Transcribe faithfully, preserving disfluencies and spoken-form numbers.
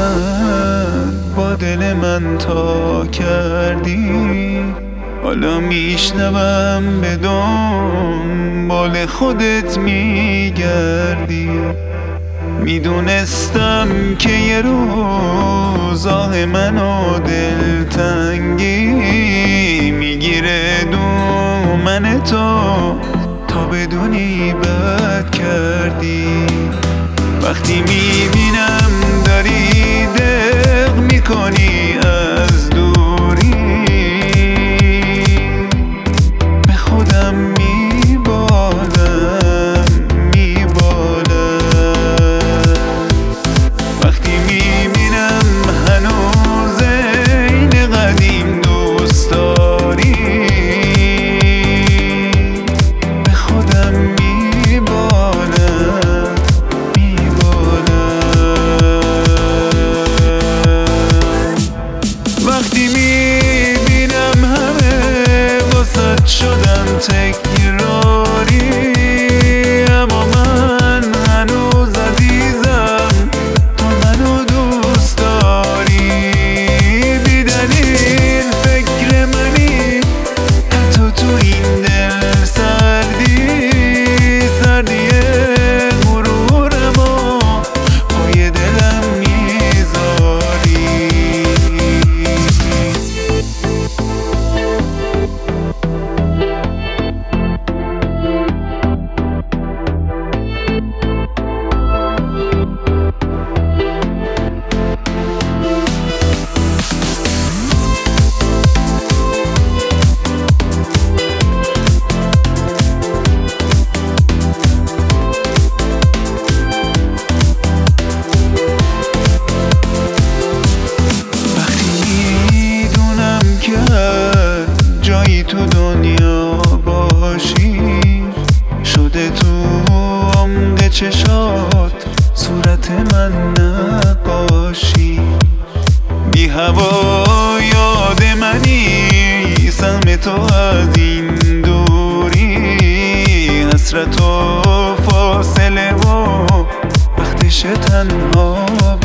اومد با دل من تا کردی، حالا میشنوم به دنبال خودت میگردی. میدونستم که یه روز آه منو دلتنگی میگیره دومن تو تا بدونی بد کردی. وقتی میبینم داری دق میکنی از دوری، به خودم میبالم میبالم. وقتی میبینم هنوز این قدیم دوست داری، به خودم میبالم میبالم. وقتی میبینم همه واسه شدم تکراری، اما من هنوز عزیزم تو منو دوست داری. بی دلیل فکر منی حتی تو این دل سردی، سردی غرورمو پای دلم میذاری. جایی تو دنیا باشی شده تو عمق چشات صورت من نقاشی. بی هوا یاد منی سهم تو از این دوری، حسرت و فاصله و وقتش تنها